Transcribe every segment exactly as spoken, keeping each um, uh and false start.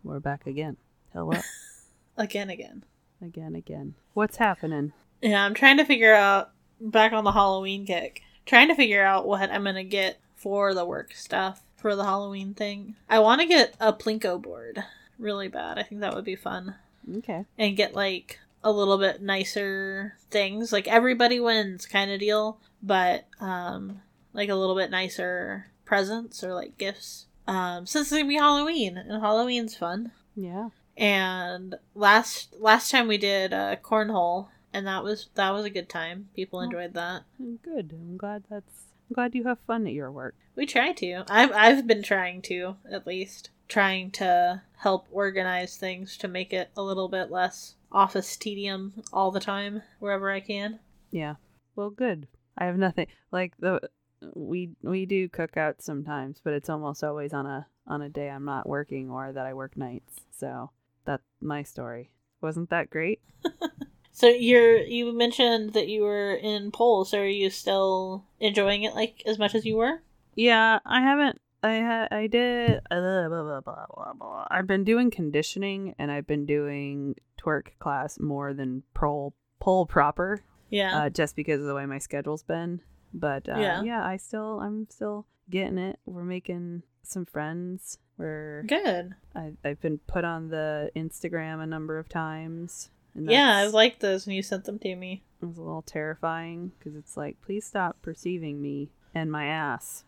we're back again. Hello. again, again. Again, again. What's happening? Yeah, I'm trying to figure out, back on the Halloween kick, trying to figure out what I'm going to get for the work stuff for the Halloween thing. I want to get a Plinko board really bad. I think that would be fun. Okay. And get, like, a little bit nicer things. Like, everybody wins kind of deal, but, um, like, a little bit nicer presents or, like, gifts. Um, since it's going to be Halloween, and Halloween's fun. Yeah. And last last time we did uh, cornhole, and that was that was a good time. People enjoyed that. Good. I'm glad that's. I'm glad you have fun at your work. We try to. I've I've been trying to, at least trying to help organize things to make it a little bit less office tedium all the time wherever I can. Yeah. Well, good. I have nothing like the we we do cookouts sometimes, but it's almost always on a on a day I'm not working or that I work nights. So. That's my story. Wasn't that great? So you're you mentioned that you were in pole, so are you still enjoying it like as much as you were? Yeah, I haven't. I ha- I did. Uh, blah, blah, blah, blah, blah. I've been doing conditioning and I've been doing twerk class more than pole pole proper. Yeah. Uh, just because of the way my schedule's been. But uh, yeah. yeah, I still I'm still getting it. We're making some friends. We're good. I, I've been put on the Instagram a number of times. And yeah, I liked those when you sent them to me. It was a little terrifying because it's like, please stop perceiving me and my ass.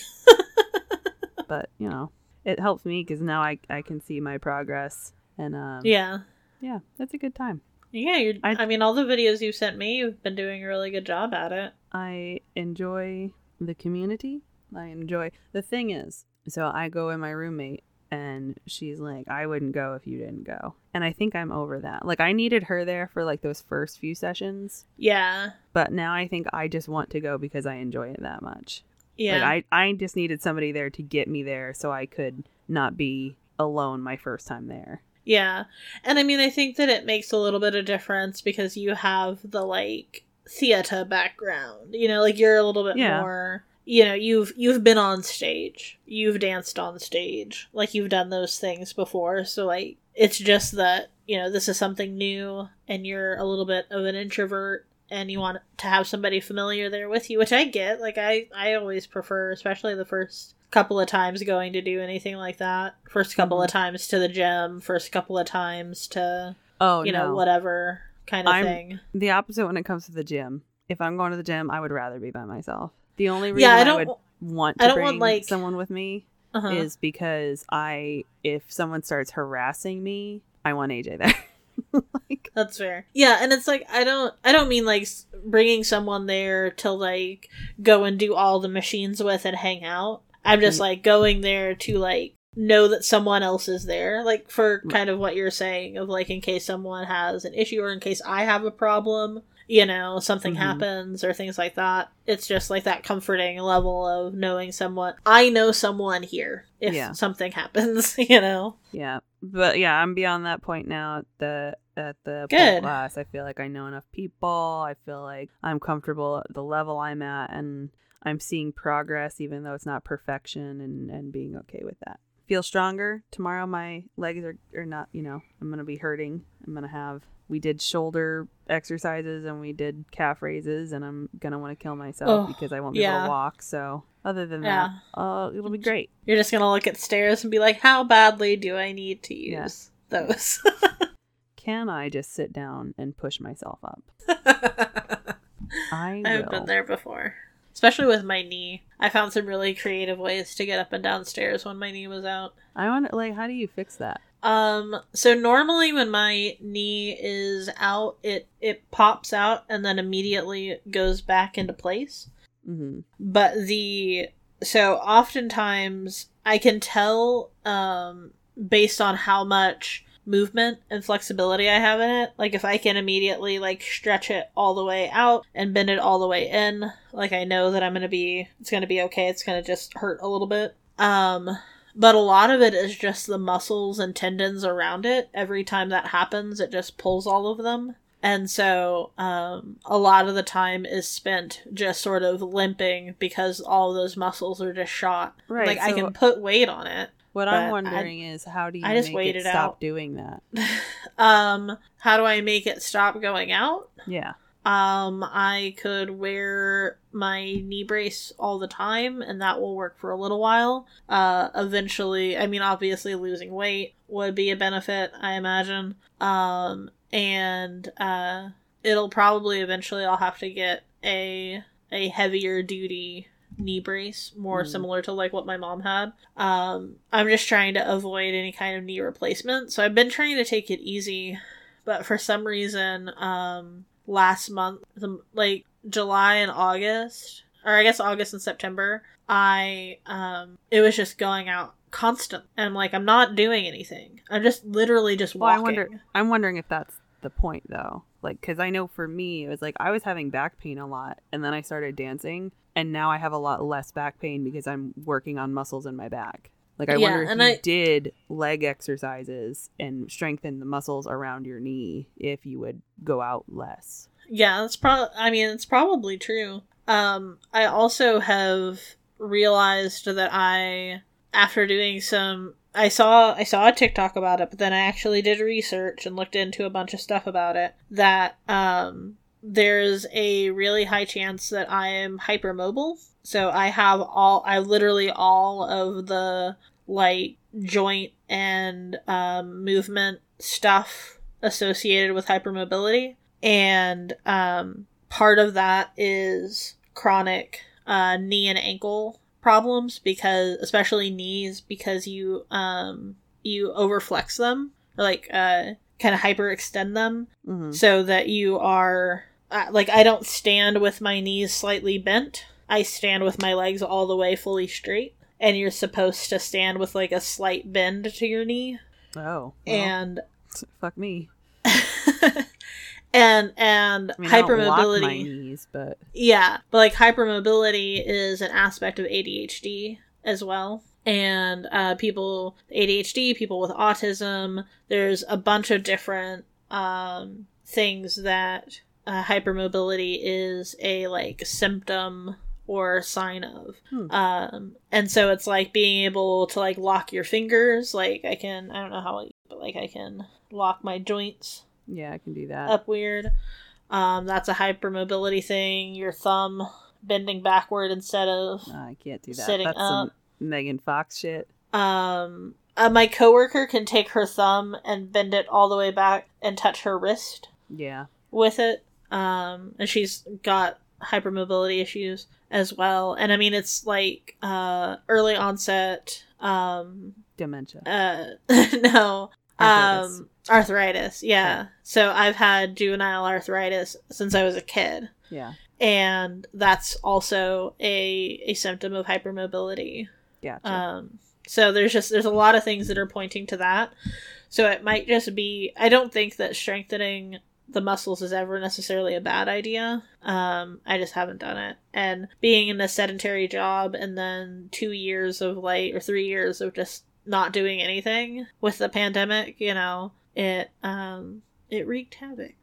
But, you know, it helps me because now I, I can see my progress. And um, yeah. Yeah, that's a good time. Yeah, you're, I, I mean, all the videos you sent me, you've been doing a really good job at it. I enjoy the community. I enjoy... The thing is, so I go with my roommate and she's like, I wouldn't go if you didn't go. And I think I'm over that. Like, I needed her there for like those first few sessions. Yeah. But now I think I just want to go because I enjoy it that much. Yeah. Like, I, I just needed somebody there to get me there so I could not be alone my first time there. Yeah. And I mean, I think that it makes a little bit of difference because you have the like theater background. You know, like you're a little bit yeah. more... You know, you've you've been on stage. You've danced on stage. Like, you've done those things before. So, like, it's just that, you know, this is something new, and you're a little bit of an introvert, and you want to have somebody familiar there with you, which I get. Like, I, I always prefer, especially the first couple of times going to do anything like that. First couple mm-hmm. of times to the gym. First couple of times to, oh, you no. know, whatever kind of I'm thing. The opposite when it comes to the gym. If I'm going to the gym, I would rather be by myself. The only reason yeah, I, I, don't, I would want to I don't bring want, like, someone with me uh-huh. is because I, if someone starts harassing me, I want A J there. Like, that's fair. Yeah, and it's like, I don't, I don't mean like bringing someone there to like go and do all the machines with and hang out. I'm just mm-hmm. like going there to like know that someone else is there, like for kind of what you're saying of like in case someone has an issue or in case I have a problem. You know, something mm-hmm. happens or things like that. It's just like that comforting level of knowing someone. I know someone here if yeah. something happens, you know? Yeah. But yeah, I'm beyond that point now at the at the Good. class. I feel like I know enough people. I feel like I'm comfortable at the level I'm at and I'm seeing progress even though it's not perfection and, and being okay with that. Feel stronger. Tomorrow my legs are, are not, you know, I'm going to be hurting. I'm going to have... We did shoulder exercises and we did calf raises and I'm going to want to kill myself oh, because I won't be yeah. able to walk. So other than yeah. that, uh, it'll be great. You're just going to look at stairs and be like, how badly do I need to use yeah. those? Can I just sit down and push myself up? I I've been there before. Especially with my knee. I found some really creative ways to get up and down stairs when my knee was out. I wonder, like, how do you fix that? Um, so normally when my knee is out, it, it pops out and then immediately goes back into place. Mm-hmm. But the, so oftentimes I can tell, um, based on how much movement and flexibility I have in it, like if I can immediately like stretch it all the way out and bend it all the way in, like I know that I'm going to be, it's going to be okay. It's going to just hurt a little bit. Um, But a lot of it is just the muscles and tendons around it. Every time that happens, it just pulls all of them. And so um, a lot of the time is spent just sort of limping because all of those muscles are just shot. Right. Like, so I can put weight on it, What But I'm wondering is, how do you I just make wait it it stop out. doing that? um, how do I make it stop going out? Yeah. Um, I could wear my knee brace all the time, and that will work for a little while. Uh, eventually, I mean, obviously losing weight would be a benefit, I imagine. Um, and, uh, it'll probably eventually I'll have to get a, a heavier duty knee brace, more Mm. similar to like what my mom had. Um, I'm just trying to avoid any kind of knee replacement, so I've been trying to take it easy, but for some reason, um, last month, the, like July and August, or I guess August and September, I, um, it was just going out constant, and I'm like, I'm not doing anything. I'm just literally just Well, I walking. wonder. I'm wondering if that's the point, though. Like, because I know for me, it was like I was having back pain a lot, and then I started dancing, and now I have a lot less back pain because I'm working on muscles in my back. Like, I Yeah, wonder if and you I- did leg exercises and strengthen the muscles around your knee, if you would go out less. Yeah, that's probably, I mean, it's probably true. Um, I also have realized that I, after doing some, I saw, I saw a TikTok about it, but then I actually did research and looked into a bunch of stuff about it, that, um, there's a really high chance that I am hypermobile. So I have all, I literally all of the, like, joint and, um, movement stuff associated with hypermobility. And um, part of that is chronic uh, knee and ankle problems, because especially knees, because you um, you overflex them, or like uh, kind of hyperextend them, Mm-hmm. so that you are uh, like, I don't stand with my knees slightly bent. I stand with my legs all the way fully straight, and you're supposed to stand with like a slight bend to your knee. Oh. Well, And fuck me. And and I mean, I don't lock hypermobility, my knees, but yeah, but like hypermobility is an aspect of A D H D as well. And uh, people, A D H D, people with autism, there's a bunch of different um, things that uh, hypermobility is a like symptom or sign of. Hmm. Um, and so it's like being able to like lock your fingers. Like I can, I don't know how, but like I can lock my joints yeah, I can do that. up weird. Um, that's a hypermobility thing. Your thumb bending backward instead of No, I can't do that. sitting That's some up. Megan Fox shit. Um, uh, my coworker can take her thumb and bend it all the way back and touch her wrist Yeah. with it. Um, and she's got hypermobility issues as well. And I mean, it's like uh, early onset. Um, Dementia. uh, no. Arthritis. Um, arthritis, yeah. Okay. So I've had juvenile arthritis since I was a kid. Yeah. And that's also a a symptom of hypermobility. Gotcha. Um, so there's just there's a lot of things that are pointing to that. So it might just be, I don't think that strengthening the muscles is ever necessarily a bad idea. Um, I just haven't done it. And being in a sedentary job and then two years of like, or three years of just not doing anything with the pandemic, you know, it um it wreaked havoc.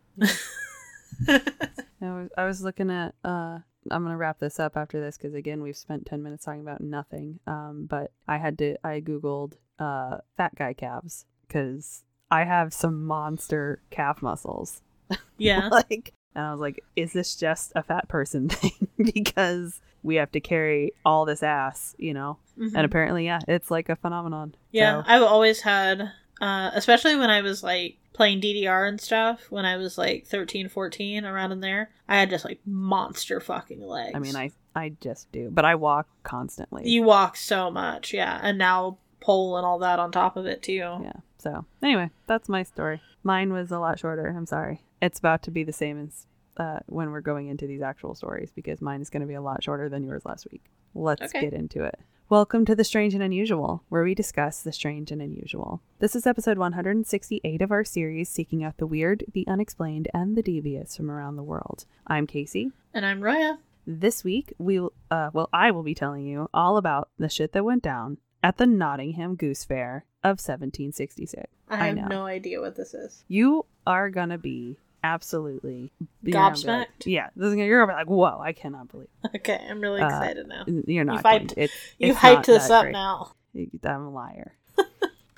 I was, I was looking at, uh, I'm going to wrap this up after this because, again, we've spent ten minutes talking about nothing. Um, but I had to, I Googled uh, fat guy calves because I have some monster calf muscles. Yeah. like, and I was like, is this just a fat person thing? Because we have to carry all this ass, you know? Mhm. And apparently, yeah, it's like a phenomenon. Yeah, So, I've always had, uh, especially when I was like playing D D R and stuff, when I was like thirteen, fourteen, around in there, I had just like monster fucking legs. I mean, I, I just do. But I walk constantly. You walk so much, yeah. And now pole and all that on top of it too. Yeah. So anyway, that's my story. Mine was a lot shorter. I'm sorry. It's about to be the same as uh, when we're going into these actual stories because mine is going to be a lot shorter than yours last week. Let's Okay. get into it. Welcome to The Strange and Unusual, where we discuss the strange and unusual. This is episode one hundred sixty-eight of our series, seeking out the weird, the unexplained, and the devious from around the world. I'm Casey. And I'm Raya. This week, we'll, uh, well, I will be telling you all about the shit that went down at the Nottingham Goose Fair of seventeen sixty-six. I have know. no idea what this is. You are gonna be absolutely you're gonna be like- Gobsmacked? yeah, this is gonna, you're gonna be like, whoa, I cannot believe Okay, I'm really Uh, excited now. it. You're not. You've going hyped- to. It's, You it's hyped not this that up great. now. I'm a liar.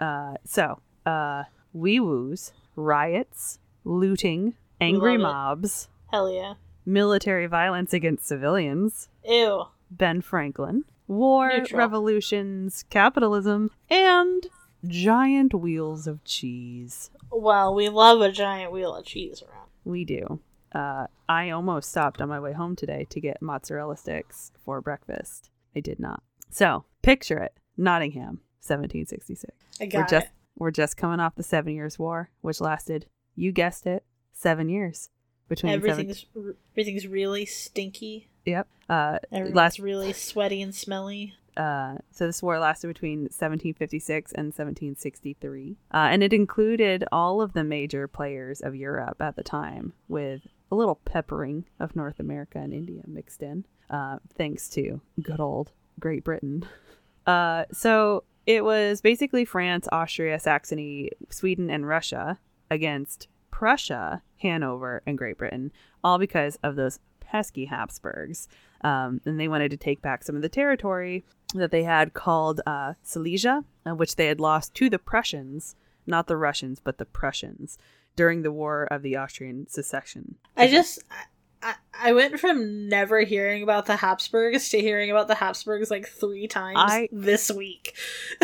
Uh, so, uh, wee woos, riots, looting, angry mobs, hell yeah, military violence against civilians, ew, Ben Franklin, war, Neutral. revolutions, capitalism, and giant wheels of cheese. Well, we love a giant wheel of cheese around. We do. Uh, I almost stopped on my way home today to get mozzarella sticks for breakfast. I did not. So, picture it. Nottingham, seventeen sixty-six. I got we're just it. we're just coming off the Seven Years' War, which lasted, you guessed it, seven years. Between Everything's seven... everything's really stinky. Yep. Uh, Everything's last really sweaty and smelly. Uh, so this war lasted between seventeen fifty-six and seventeen sixty-three, uh, and it included all of the major players of Europe at the time, with a little peppering of North America and India mixed in, uh, thanks to good old Great Britain. Uh, so it was basically France, Austria, Saxony, Sweden, and Russia against Prussia, Hanover, and Great Britain, all because of those pesky Habsburgs. Um, and they wanted to take back some of the territory that they had called uh, Silesia, uh, which they had lost to the Prussians, not the Russians, but the Prussians, during the War of the Austrian Succession. I just, I, I went from never hearing about the Habsburgs to hearing about the Habsburgs like three times I, this week.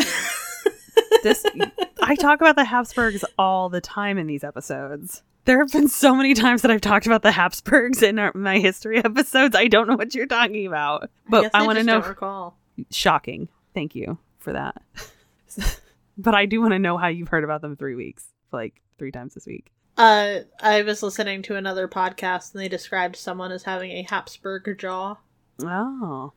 this, I talk about the Habsburgs all the time in these episodes. There have been so many times that I've talked about the Habsburgs in our, my history episodes. I don't know what you're talking about, but I, I want to know. Don't recall. Shocking. Thank you for that. But I do want to know how you've heard about them three weeks, like three times this week. Uh, I was listening to another podcast and they described someone as having a Habsburg jaw. Oh.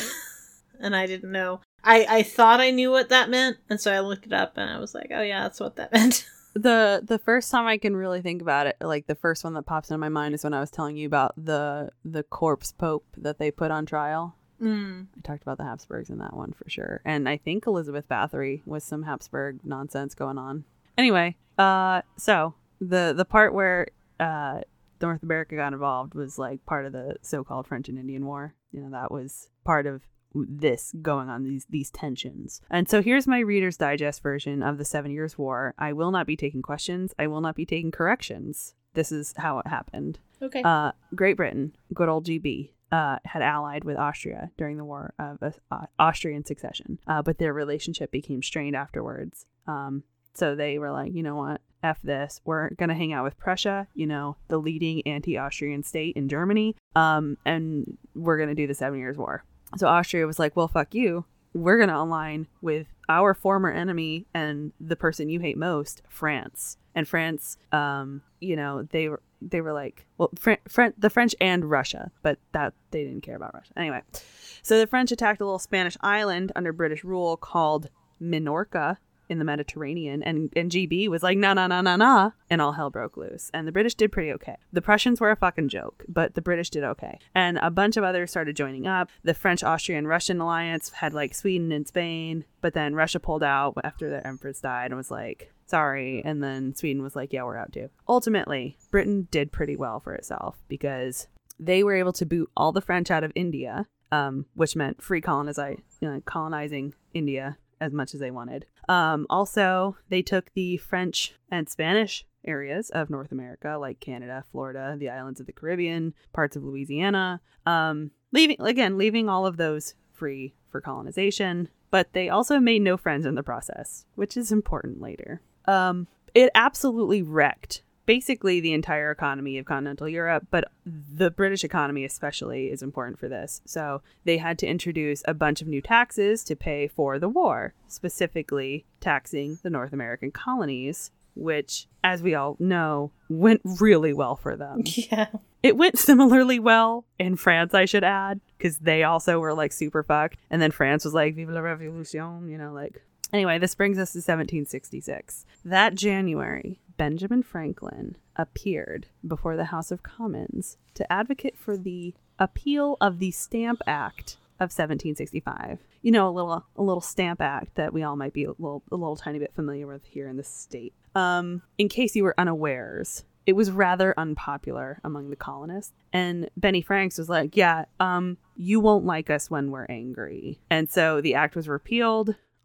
And I didn't know. I, I thought I knew what that meant, and so I looked it up and I was like, oh yeah, that's what that meant. The the first time I can really think about it, like the first one that pops into my mind is when I was telling you about the the corpse pope that they put on trial. Mm. I talked about the Habsburgs in that one for sure. And I think Elizabeth Bathory was some Habsburg nonsense going on. Anyway, uh, so the the part where uh, North America got involved was like part of the so-called French and Indian War. You know, that was part of this going on, these these tensions. And so here's my Reader's Digest version of the Seven Years' War. I will not be taking questions. I will not be taking corrections. This is how it happened. Okay. Uh, Great Britain, good old G B, uh, had allied with Austria during the War of uh, Austrian Succession, uh, but their relationship became strained afterwards. Um, so they were like, you know what? F this. We're going to hang out with Prussia, you know, the leading anti-Austrian state in Germany, um, and we're going to do the Seven Years' War. So Austria was like, well, fuck you. We're going to align with our former enemy and the person you hate most, France. And France, um, you know, they were they were like, well, Fr- Fr- the French and Russia, but that they didn't care about Russia. Anyway, so the French attacked a little Spanish island under British rule called Minorca in the Mediterranean, and, and G B was like, no, no, no, no, no, and all hell broke loose. And the British did pretty okay. The Prussians were a fucking joke, but the British did okay. And a bunch of others started joining up. The French, Austrian, Russian alliance had like Sweden and Spain, but then Russia pulled out after their empress died and was like, sorry. And then Sweden was like, yeah, we're out too. Ultimately, Britain did pretty well for itself because they were able to boot all the French out of India, um, which meant free colonizi- you know, colonizing India as much as they wanted. Um, also, they took the French and Spanish areas of North America, like Canada, Florida, the islands of the Caribbean, parts of Louisiana, um, leaving again, leaving all of those free for colonization. But they also made no friends in the process, which is important later. Um, it absolutely wrecked basically the entire economy of continental Europe, but the British economy especially is important for this. So they had to introduce a bunch of new taxes to pay for the war, specifically taxing the North American colonies, which, as we all know, went really well for them. Yeah. It went similarly well in France, I should add, because they also were like super fucked. And then France was like, vive la révolution, you know, like. Anyway, this brings us to seventeen sixty-six. That January, Benjamin Franklin appeared before the House of Commons to advocate for the appeal of the Stamp Act of seventeen sixty-five. You know, a little a little Stamp Act that we all might be a little a little tiny bit familiar with here in the state. Um, in case you were unawares, it was rather unpopular among the colonists. And Benny Franks was like, yeah, um, you won't like us when we're angry. And so the act was repealed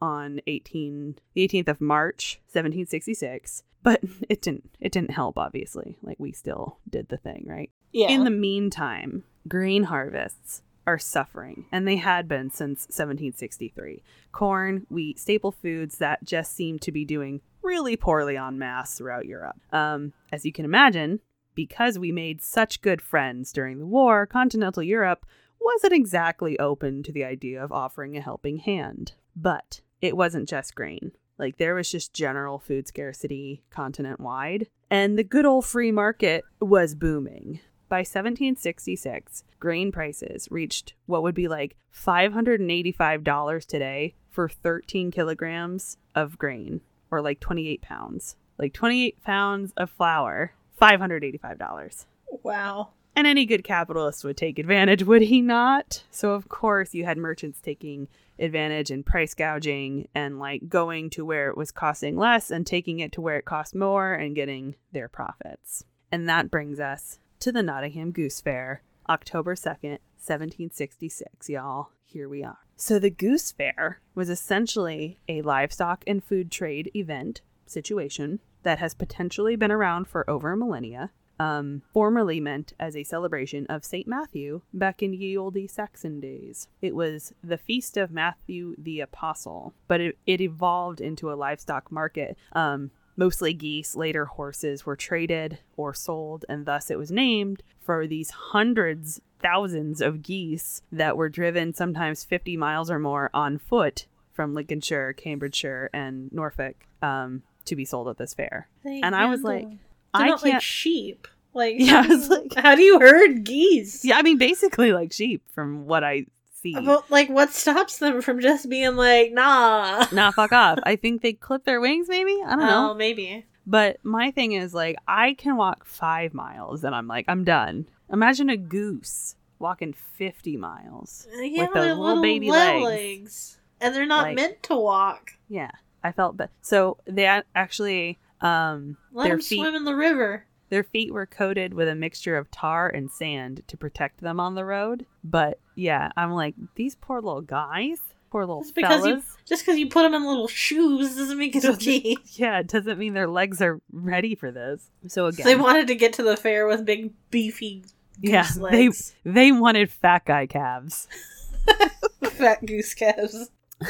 on eighteen the eighteenth of March, seventeen sixty-six. But it didn't it didn't help, obviously. Like, we still did the thing, right? Yeah. In the meantime, grain harvests are suffering, and they had been since seventeen sixty-three. Corn, wheat, staple foods that just seem to be doing really poorly en masse throughout Europe. Um, as you can imagine, because we made such good friends during the war, continental Europe wasn't exactly open to the idea of offering a helping hand. But it wasn't just grain. Like, there was just general food scarcity continent-wide, and the good old free market was booming. By seventeen sixty-six, grain prices reached what would be like five hundred eighty-five dollars today for thirteen kilograms of grain, or like twenty-eight pounds. Like twenty-eight pounds of flour, five hundred eighty-five dollars. Wow. And any good capitalist would take advantage, would he not? So, of course, you had merchants taking advantage and price gouging and like going to where it was costing less and taking it to where it cost more and getting their profits. And that brings us to the Nottingham Goose Fair, October second, seventeen sixty-six, y'all. Here we are. So the Goose Fair was essentially a livestock and food trade event situation that has potentially been around for over a millennia. Um, formerly meant as a celebration of Saint Matthew back in ye olde Saxon days. It was the feast of Matthew the Apostle, but it, it evolved into a livestock market. Um, mostly geese, later horses were traded or sold, and thus it was named for these hundreds, thousands of geese that were driven sometimes fifty miles or more on foot from Lincolnshire, Cambridgeshire, and Norfolk um, to be sold at this fair. They and I was like, They're I not can't. like sheep. Like, Yeah, how, I was like- how do you herd geese? Yeah, I mean, basically like sheep from what I see. But, like, what stops them from just being like, nah? Nah, fuck off. I think they clip their wings, maybe? I don't know. Oh, maybe. But my thing is, like, I can walk five miles and I'm like, I'm done. Imagine a goose walking fifty miles Yeah, with they're those little baby legs. legs. And they're not Like- meant to walk. Yeah, I felt that. So they a- actually, um, Let their them feet, swim in the river. their feet were coated with a mixture of tar and sand to protect them on the road. But yeah, I'm like, these poor little guys, poor little Just because you fellas. just because you put them in little shoes doesn't make it okay. Yeah, it doesn't mean their legs are ready for this. So again, They wanted to get to the fair with big beefy goose yeah, legs. they they wanted fat guy calves. Fat goose calves.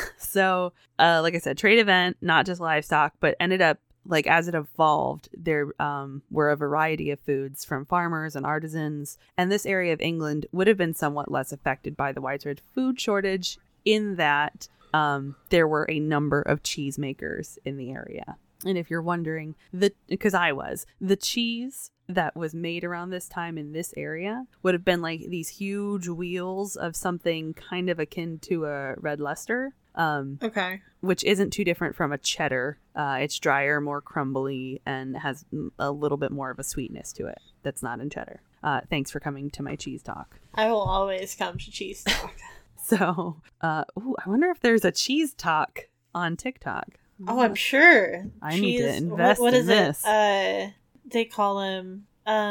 So, uh, like I said, trade event, not just livestock, but ended up, like, as it evolved, there um, were a variety of foods from farmers and artisans. And this area of England would have been somewhat less affected by the widespread food shortage in that um, there were a number of cheesemakers in the area. And if you're wondering, the because I was, the cheese that was made around this time in this area would have been like these huge wheels of something kind of akin to a red Leicester. Um, Okay. which isn't too different from a cheddar. Uh, it's drier, more crumbly, and has a little bit more of a sweetness to it that's not in cheddar. Uh, thanks for coming to my cheese talk. I will always come to cheese talk. So, uh, ooh, I wonder if there's a cheese talk on TikTok. Oh, I'm sure. I need to Cheese- invest what, what in is this. It? Uh, they call him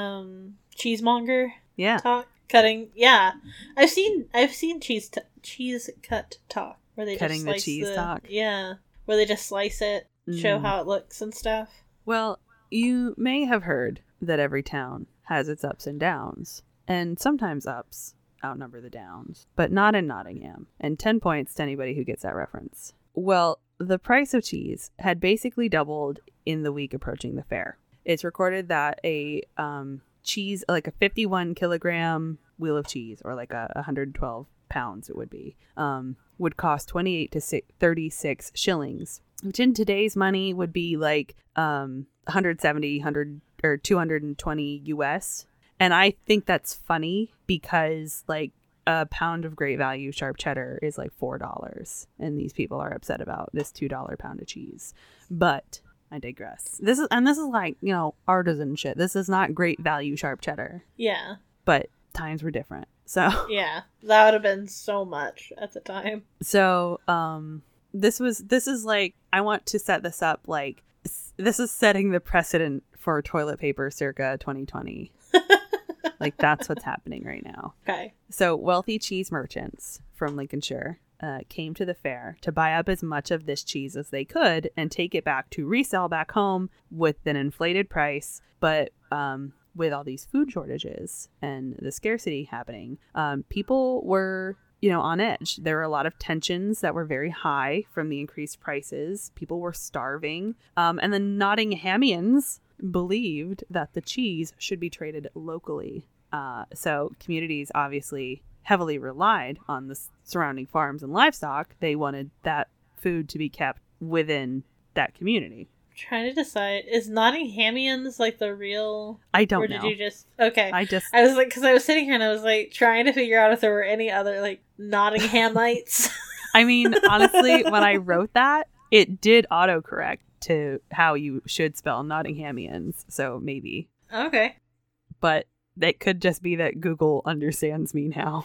um cheesemonger Yeah. talk cutting. Yeah, I've seen I've seen cheese t- cheese cut talk where they Cutting just the slice cheese the, talk? Yeah, where they just slice it, show Mm. how it looks and stuff. Well, you may have heard that every town has its ups and downs, and sometimes ups outnumber the downs, but not in Nottingham. And ten points to anybody who gets that reference. Well, the price of cheese had basically doubled in the week approaching the fair. It's recorded that a um, cheese, like a fifty-one kilogram wheel of cheese, or like a one hundred twelve pounds it would be, um, would cost twenty-eight to thirty-six shillings, which in today's money would be like um, one hundred seventy, one hundred or two hundred twenty U S. And I think that's funny because like a pound of great value sharp cheddar is like four dollars, and these people are upset about this two dollar pound of cheese. But I digress. This is and this is like, you know, artisan shit. This is not great value sharp cheddar, Yeah, but times were different. So yeah, that would have been so much at the time. so um this was this is like, I want to set this up like s- this is setting the precedent for toilet paper circa twenty twenty. Like, that's what's happening right now. Okay. So wealthy cheese merchants from Lincolnshire uh, came to the fair to buy up as much of this cheese as they could and take it back to resell back home with an inflated price. But um, with all these food shortages and the scarcity happening, um, people were, you know, on edge. There were a lot of tensions that were very high from the increased prices. People were starving. Um, and the Nottinghamians believed that the cheese should be traded locally. Uh, so communities obviously heavily relied on the surrounding farms and livestock. They wanted that food to be kept within that community. I'm trying to decide, is Nottinghamians like the real? I don't or know. Or did you just okay? I just I was like, because I was sitting here and I was like trying to figure out if there were any other like Nottinghamites. I mean, honestly, when I wrote that, it did autocorrect to how you should spell Nottinghamians. So maybe. Okay. But it could just be that Google understands me now.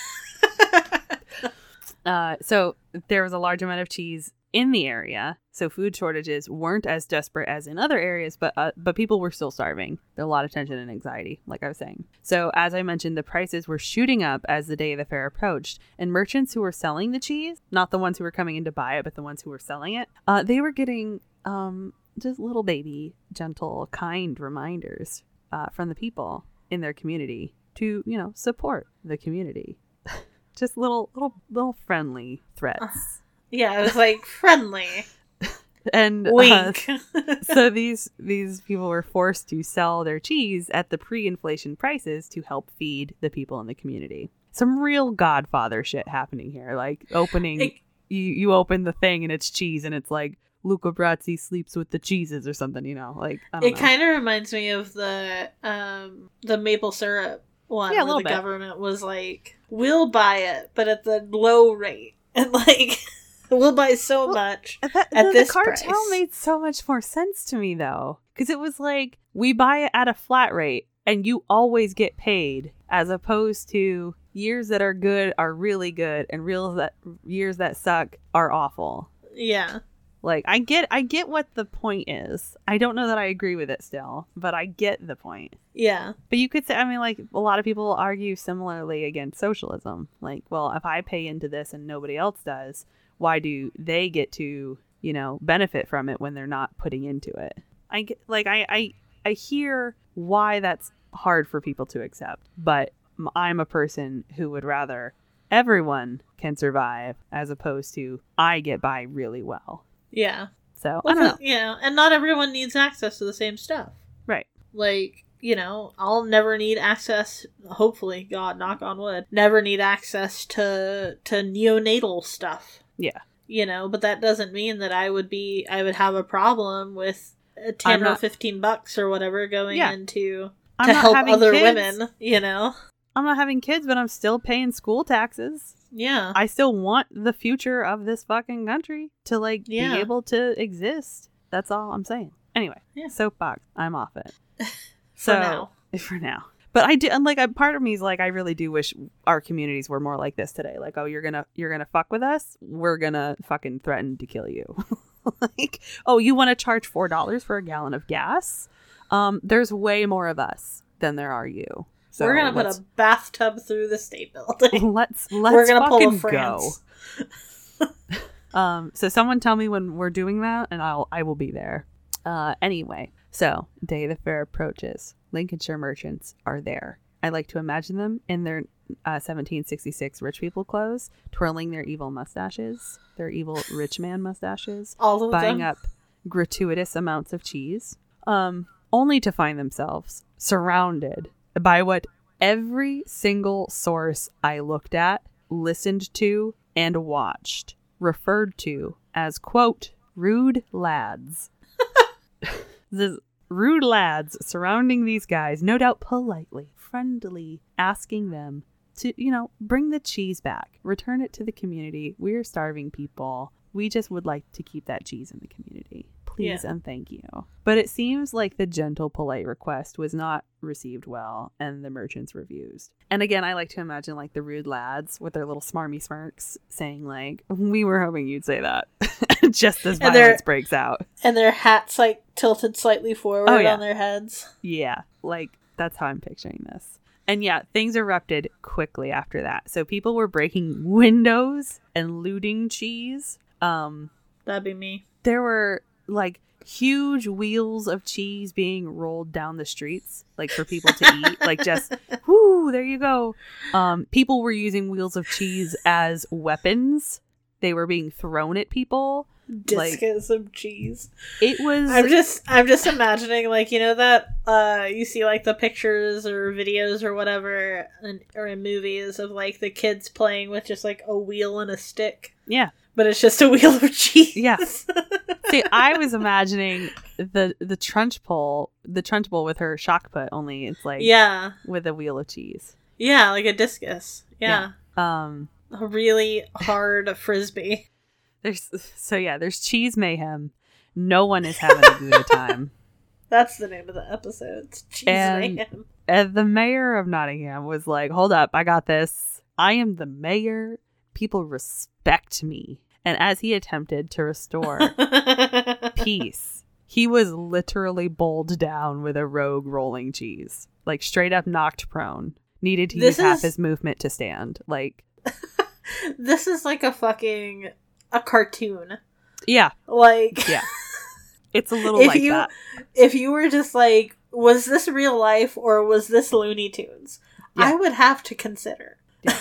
uh, so there was a large amount of cheese in the area, so food shortages weren't as desperate as in other areas, but uh, but people were still starving. There was a lot of tension and anxiety, like I was saying. So as I mentioned, the prices were shooting up as the day of the fair approached, and merchants who were selling the cheese, not the ones who were coming in to buy it, but the ones who were selling it, uh, they were getting um, just little baby, gentle, kind reminders uh, from the people in their community to, you know, support the community. Just little, little, little friendly threats. Uh, yeah, it was like friendly. And wink. Uh, so these these people were forced to sell their cheese at the pre-inflation prices to help feed the people in the community. Some real Godfather shit happening here. Like opening, it, you you open the thing and it's cheese, and it's like Luca Brasi sleeps with the cheeses or something, you know, like, I don't it kind of reminds me of the um the maple syrup one, yeah, where the bit. government was like, we'll buy it, but at the low rate, and like we'll buy so well, much that, at the, this the cartel price. Made so much more sense to me though, because it was like, we buy it at a flat rate and you always get paid, as opposed to years that are good are really good and real that years that suck are awful. Yeah. Like, I get I get what the point is. I don't know that I agree with it still, but I get the point. Yeah. But you could say, I mean, like, a lot of people argue similarly against socialism. Like, well, if I pay into this and nobody else does, why do they get to, you know, benefit from it when they're not putting into it? I get, like, I, I, I hear why that's hard for people to accept, but I'm a person who would rather everyone can survive as opposed to I get by really well. Yeah. So, well, I don't know. Yeah, and not everyone needs access to the same stuff. Right. Like, you know, I'll never need access, hopefully, God, knock on wood, never need access to to neonatal stuff. Yeah. You know, but that doesn't mean that I would be, I would have a problem with ten not, or fifteen bucks or whatever going yeah. into, I'm to not help having other kids. women, you know? I'm not having kids, but I'm still paying school taxes. Yeah. I still want the future of this fucking country to, like, yeah. be able to exist. That's all I'm saying. Anyway, yeah. soapbox. I'm off it. for so, now. For now. But I do, and like, a part of me is like, I really do wish our communities were more like this today. Like, oh, you're gonna, you're gonna fuck with us? We're gonna fucking threaten to kill you. Like, oh, you want to charge four dollars for a gallon of gas? Um, there's way more of us than there are you. So we're gonna put a bathtub through the state building. Let's let's we're gonna fucking pull a France. go. um, so someone tell me when we're doing that, and I'll I will be there. Uh, anyway, so day the fair approaches. Lincolnshire merchants are there. I like to imagine them in their uh, seventeen sixty-six rich people clothes, twirling their evil mustaches, their evil rich man mustaches, all of buying them. up gratuitous amounts of cheese, um, only to find themselves surrounded by what every single source I looked at, listened to, and watched referred to as, quote, rude lads. This rude lads surrounding these guys, no doubt politely, friendly, asking them to, you know, bring the cheese back, return it to the community. We're starving people. We just would like to keep that cheese in the community. Please yeah. and thank you. But it seems like the gentle, polite request was not received well, and the merchants refused. And again, I like to imagine like the rude lads with their little smarmy smirks saying like, we were hoping you'd say that. Just as violence breaks out. And their hats like tilted slightly forward oh, yeah. on their heads. Yeah, like that's how I'm picturing this. And yeah, things erupted quickly after that. So people were breaking windows and looting cheese. Um, That'd be me. There were like huge wheels of cheese being rolled down the streets, like for people to eat. Like just, whoo, there you go. Um, people were using wheels of cheese as weapons. They were being thrown at people. Discus like, of cheese. It was. I'm just, I'm just imagining, like, you know that uh, you see like the pictures or videos or whatever, in, or in movies of like the kids playing with just like a wheel and a stick. Yeah, but it's just a wheel of cheese. Yeah. See, I was imagining the the Trunchbull, the Trunchbull with her shock put. Only it's like yeah, with a wheel of cheese. Yeah, like a discus. Yeah. yeah. Um, a really hard frisbee. There's so yeah, there's cheese mayhem. No one is having a good time. That's the name of the episode. It's cheese and, mayhem. And the mayor of Nottingham was like, "Hold up, I got this. I am the mayor. People respect me." And as he attempted to restore peace, he was literally bowled down with a rogue rolling cheese, like straight up knocked prone. Needed to this use half is... his movement to stand. Like this is like a fucking. A cartoon. Yeah. Like yeah. It's a little if like you, that. If you were just like, was this real life or was this Looney Tunes? Yeah. I would have to consider. Yeah.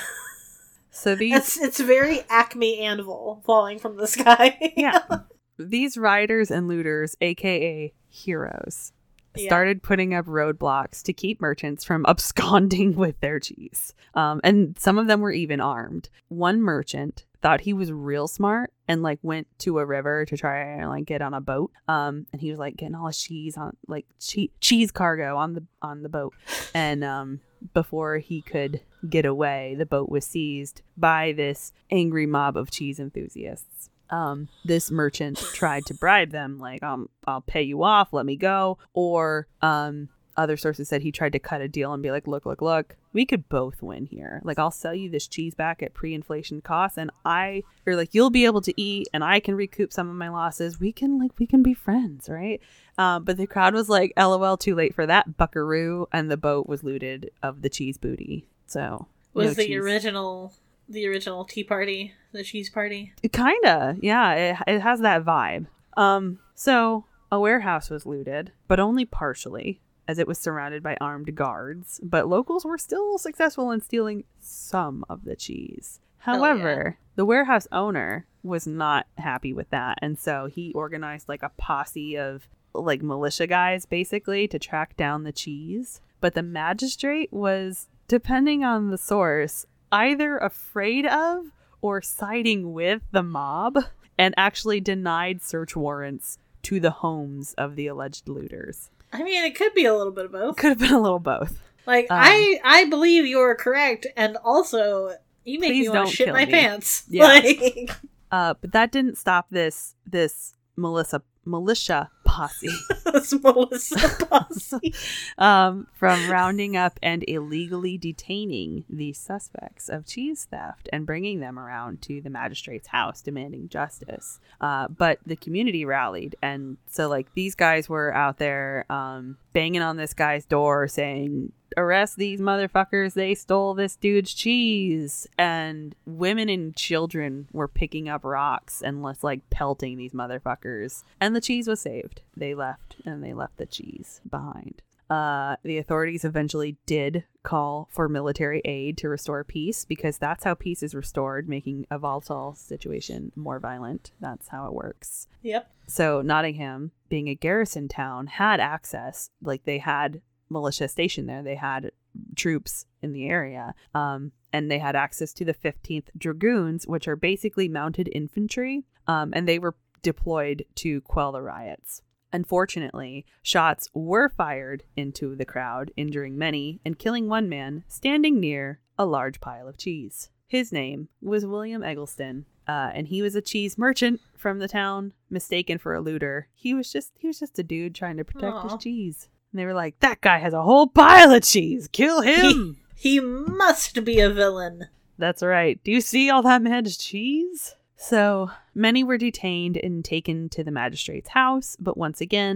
So these it's, it's very Acme Anvil falling from the sky. Yeah. These rioters and looters, aka heroes, yeah. started putting up roadblocks to keep merchants from absconding with their cheese. Um, and some of them were even armed. One merchant thought he was real smart and like went to a river to try and like get on a boat. Um, and he was like getting all his cheese on like che- cheese cargo on the on the boat. And um, before he could get away, the boat was seized by this angry mob of cheese enthusiasts. Um, this merchant tried to bribe them, like, um, I'll pay you off, let me go. Or um, other sources said he tried to cut a deal and be like, look, look, look, we could both win here. Like, I'll sell you this cheese back at pre-inflation costs, and I, or like, you'll be able to eat, and I can recoup some of my losses. We can, like, we can be friends, right? Uh, but the crowd was like, LOL, too late for that, buckaroo, and the boat was looted of the cheese booty. So was no the cheese. original. The original Tea Party, the cheese party. Kinda, yeah. It, it has that vibe. Um, so a warehouse was looted, but only partially, as it was surrounded by armed guards. But locals were still successful in stealing some of the cheese. However, yeah. the warehouse owner was not happy with that, and so he organized like a posse of like militia guys, basically, to track down the cheese. But the magistrate was, depending on the source, either afraid of or siding with the mob, and actually denied search warrants to the homes of the alleged looters. I mean, it could be a little bit of both. Could have been a little both. Like, um, I I believe you're correct, and also, you make me want to shit my me. pants. Yeah. Like... Uh, but that didn't stop this, this Melissa... militia posse this Melissa posse um, from rounding up and illegally detaining the suspects of cheese theft and bringing them around to the magistrate's house demanding justice. Uh, but the community rallied, and so like these guys were out there um, banging on this guy's door saying, arrest these motherfuckers, they stole this dude's cheese. And women and children were picking up rocks and less like pelting these motherfuckers, and the cheese was saved. They left, and they left the cheese behind. Uh, the authorities eventually did call for military aid to restore peace, because that's how peace is restored, making a volatile situation more violent. That's how it works. Yep. So Nottingham, being a garrison town, had access, like they had militia stationed there. They had troops in the area, um, and they had access to the fifteenth Dragoons, which are basically mounted infantry, um, and they were deployed to quell the riots. Unfortunately, shots were fired into the crowd, injuring many and killing one man standing near a large pile of cheese. His name was William Eggleston, uh, and he was a cheese merchant from the town, mistaken for a looter. He was just he was just a dude trying to protect Aww. his cheese. And they were like, that guy has a whole pile of cheese. Kill him. He, he must be a villain. That's right. Do you see all that man's cheese? So many were detained and taken to the magistrate's house. But once again,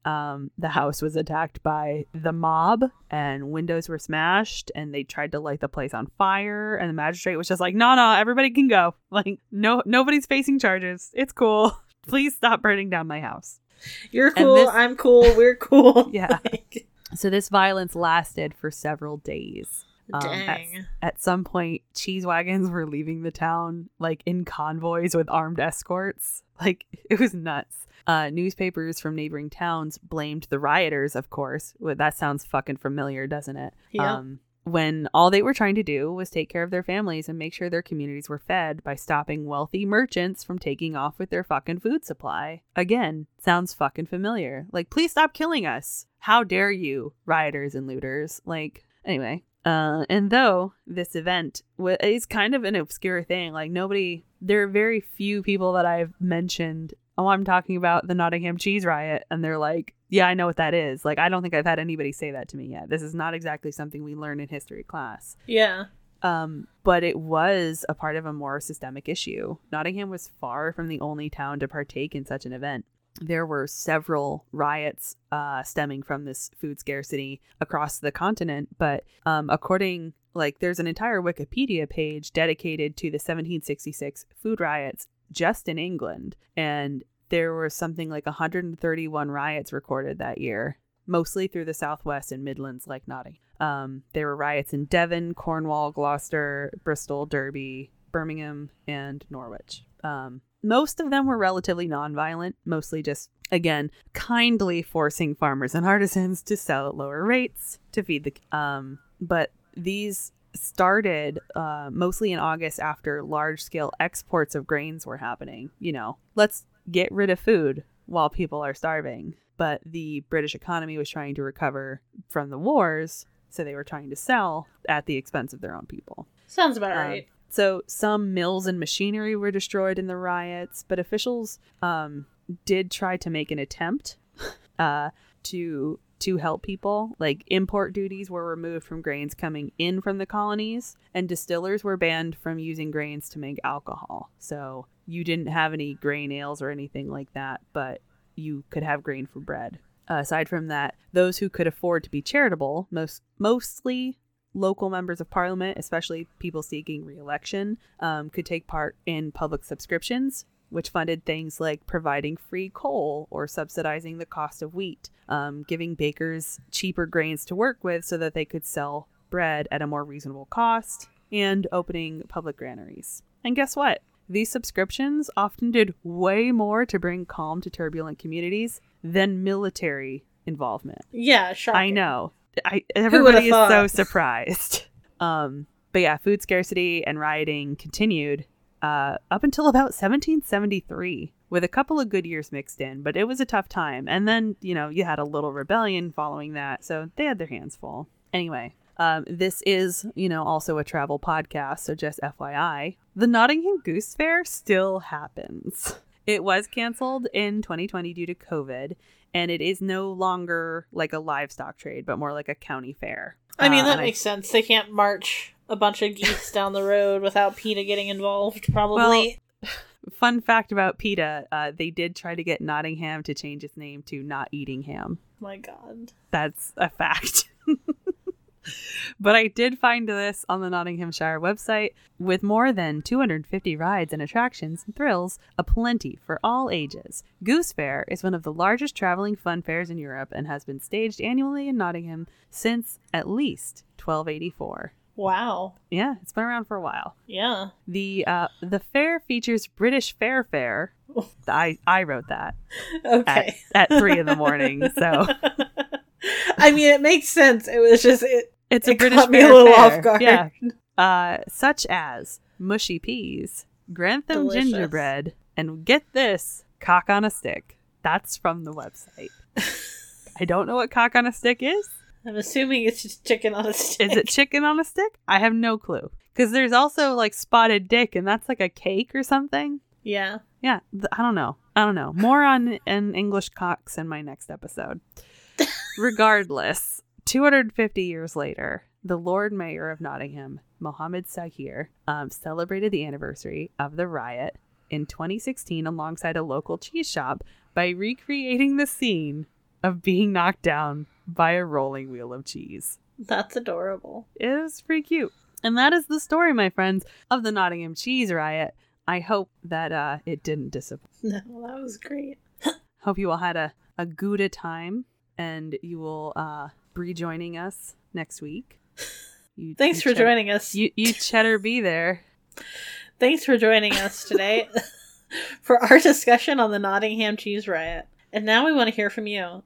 Um, the house was attacked by the mob and windows were smashed and they tried to light the place on fire. And the magistrate was just like, no, no, everybody can go. Like, no, nobody's facing charges. It's cool. Please stop burning down my house. You're cool. This, I'm cool. We're cool. Yeah. Like... So this violence lasted for several days. Um, Dang. At, at some point, cheese wagons were leaving the town, like in convoys with armed escorts. Like, it was nuts. Uh, newspapers from neighboring towns blamed the rioters, of course. Well, that sounds fucking familiar, doesn't it? Yeah. Um, when all they were trying to do was take care of their families and make sure their communities were fed by stopping wealthy merchants from taking off with their fucking food supply. Again, sounds fucking familiar. Like, please stop killing us. How dare you, rioters and looters? Like, anyway. Uh, and though this event w- is kind of an obscure thing, like nobody, there are very few people that I've mentioned, oh, I'm talking about the Nottingham cheese riot. And they're like, yeah, I know what that is. Like, I don't think I've had anybody say that to me yet. This is not exactly something we learn in history class. Yeah. Um, but it was a part of a more systemic issue. Nottingham was far from the only town to partake in such an event. There were several riots uh, stemming from this food scarcity across the continent. But um, according, like, there's an entire Wikipedia page dedicated to the seventeen sixty-six food riots just in England. And there were something like one hundred thirty-one riots recorded that year, mostly through the Southwest and Midlands, like Nottingham. Um, there were riots in Devon, Cornwall, Gloucester, Bristol, Derby, Birmingham, and Norwich. Um, most of them were relatively nonviolent, mostly just, again, kindly forcing farmers and artisans to sell at lower rates to feed the... Um, but these started uh, mostly in August after large-scale exports of grains were happening. You know, let's get rid of food while people are starving. But the British economy was trying to recover from the wars, so they were trying to sell at the expense of their own people. Sounds about Um, right. So some mills and machinery were destroyed in the riots, but officials um, did try to make an attempt uh, to to help people. Like, import duties were removed from grains coming in from the colonies, and distillers were banned from using grains to make alcohol. So you didn't have any grain ales or anything like that, but you could have grain for bread. Uh, aside from that, those who could afford to be charitable, most mostly local members of parliament, especially people seeking re-election, um, could take part in public subscriptions, which funded things like providing free coal or subsidizing the cost of wheat, um, giving bakers cheaper grains to work with so that they could sell bread at a more reasonable cost, and opening public granaries. And guess what? These subscriptions often did way more to bring calm to turbulent communities than military involvement. Yeah, shocking. I know. I, everybody is so surprised. Um, but yeah, food scarcity and rioting continued uh, up until about seventeen seventy-three, with a couple of good years mixed in, but it was a tough time. And then, you know, you had a little rebellion following that, so they had their hands full. Anyway, um, this is, you know, also a travel podcast, so just F Y I, the Nottingham Goose Fair still happens. It was canceled in twenty twenty due to COVID, and it is no longer like a livestock trade, but more like a county fair. I mean, uh, that makes I, sense. They can't march a bunch of geese down the road without PETA getting involved, probably. Well, fun fact about PETA, uh, they did try to get Nottingham to change its name to Not Eating Ham. My God. That's a fact. But I did find this on the Nottinghamshire website. With more than two hundred fifty rides and attractions and thrills, aplenty for all ages. Goose Fair is one of the largest traveling fun fairs in Europe and has been staged annually in Nottingham since at least twelve eighty-four. Wow. Yeah, it's been around for a while. Yeah. The uh, the fair features British Fair Fair. I, I wrote that. Okay. At, at three in the morning, so... I mean, it makes sense. It was just it. It's a it British caught me fair a little fair. off guard. Yeah, uh, such as mushy peas, Grantham Delicious. gingerbread, and get this, cock on a stick. That's from the website. I don't know what cock on a stick is. I'm assuming it's just chicken on a stick. Is it chicken on a stick? I have no clue. Because there's also like spotted dick, and that's like a cake or something. Yeah. Yeah, th- I don't know. I don't know. More on an English cocks in my next episode. Regardless, two hundred fifty years later, the Lord Mayor of Nottingham, Mohammed Sahir, um, celebrated the anniversary of the riot in twenty sixteen alongside a local cheese shop by recreating the scene of being knocked down by a rolling wheel of cheese. That's adorable. It is pretty cute. And that is the story, my friends, of the Nottingham Cheese Riot. I hope that uh, it didn't disappoint. No, that was great. Hope you all had a, a good time, and you will uh, be joining us next week. You, Thanks you for cheddar, joining us. You, you cheddar be there. Thanks for joining us today for our discussion on the Nottingham Cheese Riot. And now we want to hear from you.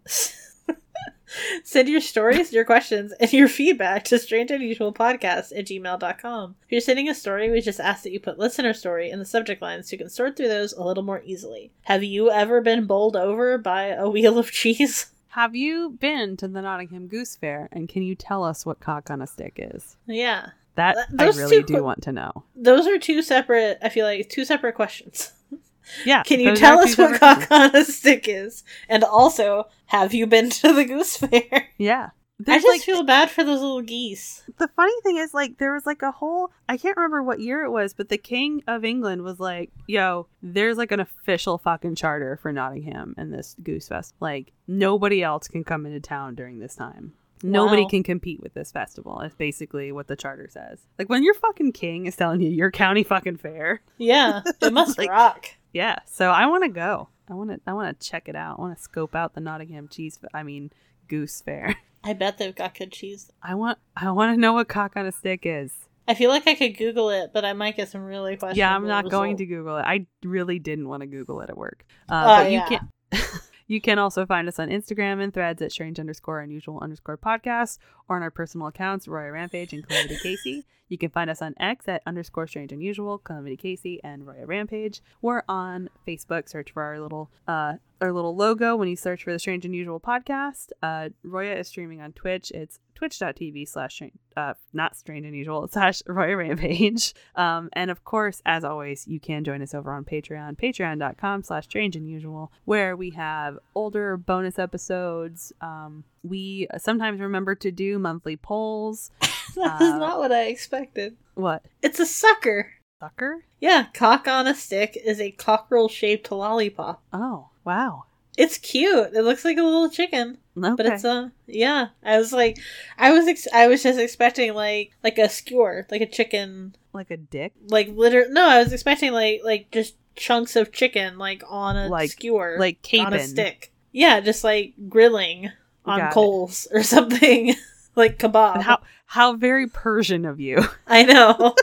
Send your stories, your questions, and your feedback to strange unusual podcast at gmail dot com. If you're sending a story, we just ask that you put listener story in the subject line so you can sort through those a little more easily. Have you ever been bowled over by a wheel of cheese? Have you been to the Nottingham Goose Fair, and can you tell us what cock on a stick is? Yeah. That Those I really two do qu- want to know. Those are two separate, I feel like, two separate questions. Yeah. Can you those tell are us two what separate cock on a stick is? And also, have you been to the Goose Fair? Yeah. I There's, just like, feel bad for those little geese. the funny thing is, like, there was like a whole, I can't remember what year it was, but the King of England was like, yo, there's like an official fucking charter for Nottingham and this Goose Fest. Like, nobody else can come into town during this time. Nobody Wow. can compete with this festival. It's basically what the charter says. Like, when your fucking king is telling you your county fucking fair. Yeah, it must Like- rock. Yeah, so I want to go. I want to. I want to check it out. I want to scope out the Nottingham Cheese. I mean, Goose Fair. I bet they've got good cheese. I want. I want to know what cock on a stick is. I feel like I could Google it, but I might get some really questionable Yeah, I'm not going to results. Google it. I really didn't want to Google it at work. Uh, Oh, but you yeah. can. You can also find us on Instagram and Threads at strange underscore unusual underscore podcast, or on our personal accounts, Roya Rampage and Calamity Casey. You can find us on X at underscore strange unusual, Calamity Casey, and Roya Rampage. We're on Facebook. Search for our little uh our little logo when you search for the Strange Unusual podcast. Uh, Roya is streaming on Twitch. It's twitch.tv slash uh not strange unusual slash Roya Rampage. Um, and of course, as always, you can join us over on Patreon, patreon.com slash strange unusual, where we have older bonus episodes. Um, we sometimes remember to do monthly polls. That is Uh, not what I expected. What? It's a sucker. Sucker? Yeah, cock on a stick is a cockerel shaped lollipop. Oh, wow. It's cute. It looks like a little chicken, Okay. but it's a yeah. I was like, I was ex- I was just expecting like like a skewer, like a chicken, like a dick? like liter. No, I was expecting like like just chunks of chicken like on a Like- skewer, like on a capon. stick. Yeah, just like grilling on Got it. coals or something, like kebab. How how very Persian of you. I know.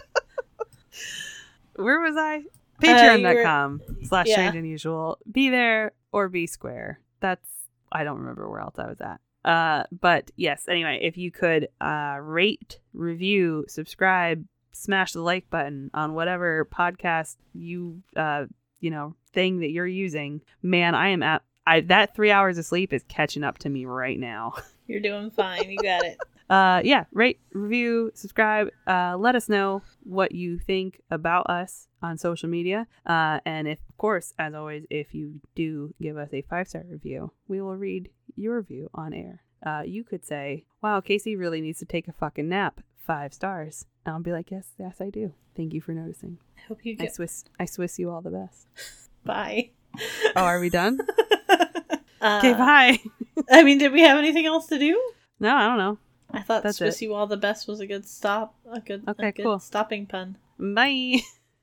Where was I? Uh, you Patreon.com slash yeah. strange unusual. Be there or be square. That's, I don't remember where else I was at. Uh, but yes, anyway, if you could uh, rate, review, subscribe, smash the like button on whatever podcast you, uh, you know, thing that you're using, man, I am at, I that three hours of sleep is catching up to me right now. You're doing fine. You got it. uh yeah rate, review, subscribe, uh let us know what you think about us on social media, uh and if, of course, as always, if you do give us a five-star review, we will read your review on air. Uh you could say, wow, Casey really needs to take a fucking nap, five stars, and I'll be like, yes yes I do, thank you for noticing. I hope you I get. swiss I swiss you all the best. Bye. Oh, are we done? uh, Okay, bye. I mean, did we have anything else to do? No, I don't know. I thought That's Swiss it. You All the Best was a good stop. A good, Okay, a good cool. stopping pun. Bye.